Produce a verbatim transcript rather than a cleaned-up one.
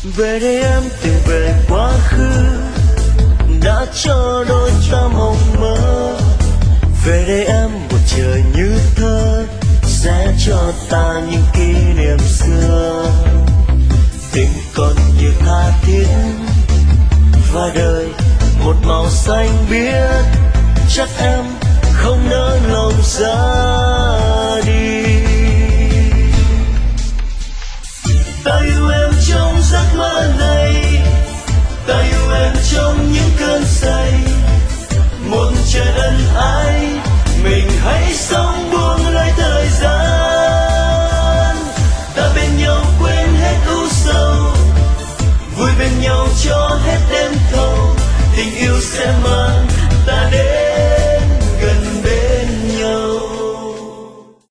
Về đây em tìm về quá khứ đã cho đôi ta mộng mơ. Về đây em một trời như thơ sẽ cho ta những kỷ niệm xưa. Tình còn như tha thiết và đời một màu xanh biếc, chắc em